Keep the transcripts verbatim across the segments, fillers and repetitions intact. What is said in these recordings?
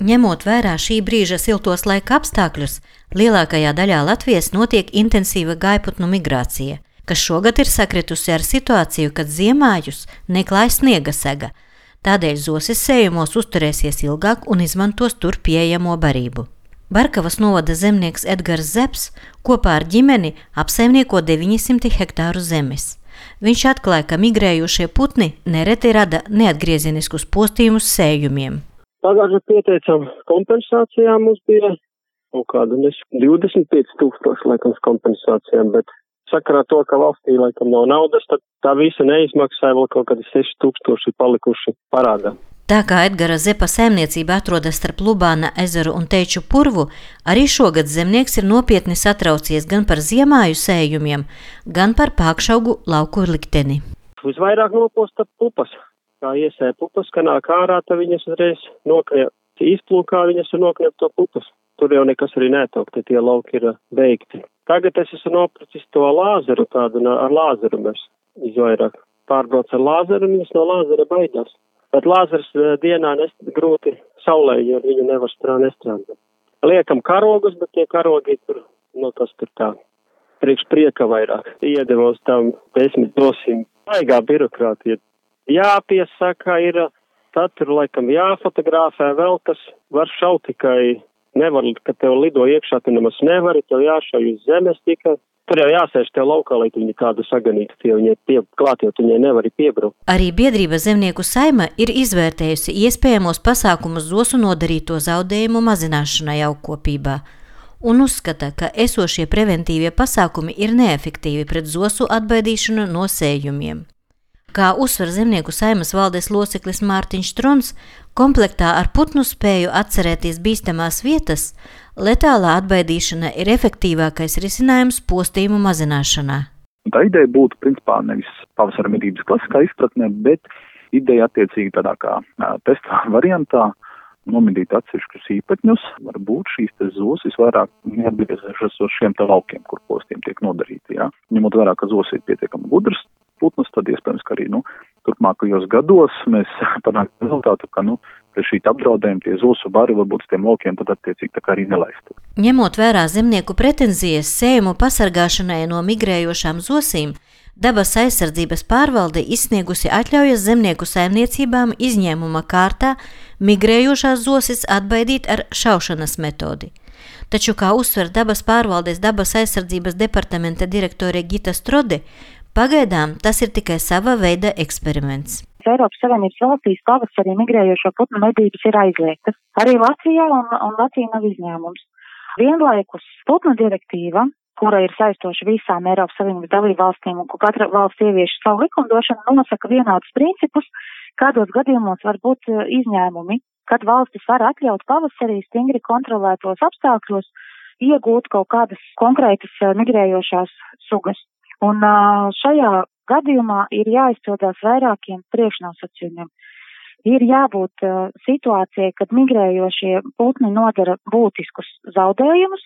Ņemot vērā šī brīža siltos laika apstākļus, lielākajā daļā Latvijas notiek intensīva gājputnu migrācija, kas šogad ir sakritusi ar situāciju, kad ziemājus neklāj sniega sega. Tādēļ zosis sējumos uzturēsies ilgāk un izmantos tur pieejamo barību. Barkavas novada zemnieks Edgars Zepes kopā ar ģimeni apsaimnieko deviņi simti hektāru zemes. Viņš atklāja, ka migrējošie putni nereti rada neatgriezeniskus postījumus sējumiem. Pagājušajā pieteicām kompensācijām, mums bija kaut kāda divdesmit pieci tūkstoši laikam kompensācijām, bet sakarā to, ka valstī laikam nav naudas, tad tā visa neizmaksāja, vēl kaut kādi seši tūkstoši palikuši parādā. Tā kā Edgara Zepa saimniecība atrodas starp Lubāna ezeru un Teiču purvu, arī šogad zemnieks ir nopietni satraucies gan par ziemāju sējumiem, gan par pākšaugu lauku likteni. Visvairāk noposta pupas. Kā iesēja pupas, ka nāk ārā, tad viņas uzreiz nokļep. Izplūkā viņas ir nokļep to pupas. Tur jau nekas arī netauk, tie lauki ir beigti. Tagad es esmu nopracis to lāzeru, tādu ar lāzeru mēs izvairāk. Pārbrauc ar lāzeru, un viņas no lāzera baidās. Bet lāzers dienā nest, grūti saulē, jo viņu nevar strādāt. Liekam karogus, bet tie karogi tur, no tas tur tā, priekš prieka vairāk. Iedevos tam desmit dosim. Baigā birokrātija. Jāpiesaka ir, tad tur laikam jāfotografē vēl, tas var šaut tikai, nevar, kad tev lido iekšā, tu nemaz nevari, tev jāšauj uz zemes tikai. Tur jau jāsēž tev laukā, lai tu viņu kādu saganītu, tie viņai pie, klāt, jo tu viņai nevari piebraukt. Arī biedrība Zemnieku saima ir izvērtējusi iespējamos pasākumus zosu nodarīto zaudējumu mazināšanai augkopībā un uzskata, ka esošie preventīvie pasākumi ir neefektīvi pret zosu atbaidīšanu no sējumiem. Kā uzsver Zemnieku saimas valdes loceklis Mārtiņš Strons, komplektā ar putnu spēju atcerēties bīstamās vietas, letālā atbaidīšana ir efektīvākais risinājums postījumu mazināšanā. Tā ideja būtu principā nevis pavasara medības klasiskā izpratnē, bet ideja attiecīgi tādā kā testa variantā nomedīt atsevišķus īpatņus, varbūt šīs te zosis vairāk neatgriežas uz šiem te laukiem, kur postījumi tiek nodarīti. Jā. Ņemot vērā, ka zosis ir pietiekami gudrs putnus, tad iespējams, ka arī nu, turpmākajos gados mēs panākam rezultātu, ka nu, pret šī apdraudējuma tie zosu bari varbūt tiem laukiem tad attiecīgi tā kā arī nelaistu. Ņemot vērā zemnieku pretenzijas sējumu pasargāšanai no migrējošām zosīm, Dabas aizsardzības pārvalde izsniegusi atļaujas zemnieku saimniecībām izņēmuma kārtā migrējošās zosis atbaidīt ar šaušanas metodi. Taču, kā uzsver Dabas pārvaldes Dabas aizsardzības departamenta direktore Gita Strode, pagaidām tas ir tikai sava veida eksperiments. Eiropas Savienības valstīs pavasarī migrējošo putnu medības ir aizliegtas. Arī Latvijā un, un Latvija nav izņēmums. Vienlaikus putnu direktīva, kura ir saistoša visām Eiropas Savienības dalībvalstīm un kur katra valsts ievieš savu likumdošanu, nosaka vienādus principus, kādos gadījumos var būt izņēmumi, kad valstis var atļaut pavasarī stingri kontrolētos apstākļos iegūt kaut kādas konkrētas migrējošās sugas. Un šajā gadījumā ir jāizpildās vairākiem priekšnosacījumiem. Ir jābūt situācijai, kad migrējošie putni nodara būtiskus zaudējumus,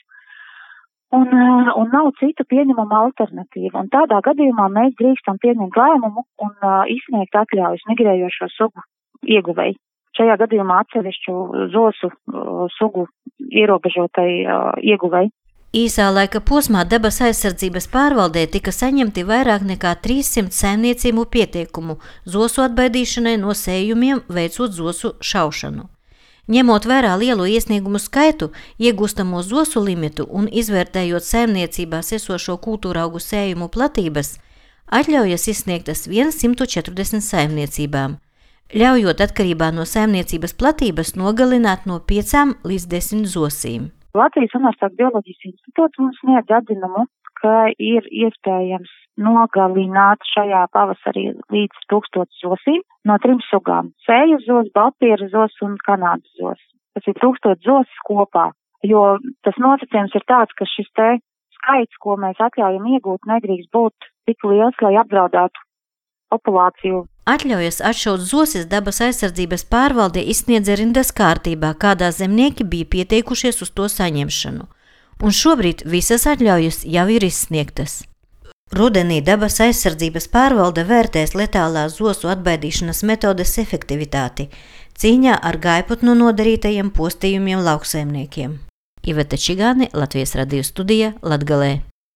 Un, un nav citu pieņemama alternatīva. Un tādā gadījumā mēs drīkstam pieņemt lēmumu un uh, izsniegt atļaujas migrējošo sugu ieguvēji. Šajā gadījumā atsevišķu zosu uh, sugu ierobežotai uh, ieguvēji. Īsā laika posmā Dabas aizsardzības pārvaldē tika saņemti vairāk nekā trīssimt saimniecību pieteikumu zosu atbaidīšanai no sējumiem, veicot zosu šaušanu. Ņemot vērā lielo iesniegumu skaitu, iegūstamo zosu limitu un izvērtējot saimniecībās esošo kultūraugu sējumu platības, atļaujas izsniegtas simt četrdesmit saimniecībām, ļaujot atkarībā no saimniecības platības nogalināt no piecām līdz desmit zosīm. Latvijas Universitātes bioloģijas institūts mums sniedz atzinumu, ka ir iespējams nogalināt šajā pavasarī līdz tūkstotis zosīm no trim sugām – sēju zos, baltpiera zos un kanādas zos. Tas ir tūkstotis zosis kopā, jo tas nosacījums ir tāds, ka šis te skaits, ko mēs atļaujam iegūt, nedrīkst būt tik liels, lai apdraudētu populāciju. Atļaujas atšaut zosis Dabas aizsardzības pārvalde izsniedza rindas kārtībā, kādā zemnieki bija pieteikušies uz to saņemšanu. Un šobrīd visas atļaujas jau ir izsniegtas. Rudenī Dabas aizsardzības pārvalde vērtēs letālās zosu atbaidīšanas metodes efektivitāti, cīņā ar gaiputnu nodarītajiem postījumiem lauksaimniekiem. Iveta Čigāne, Latvijas radio studija, Latgalē.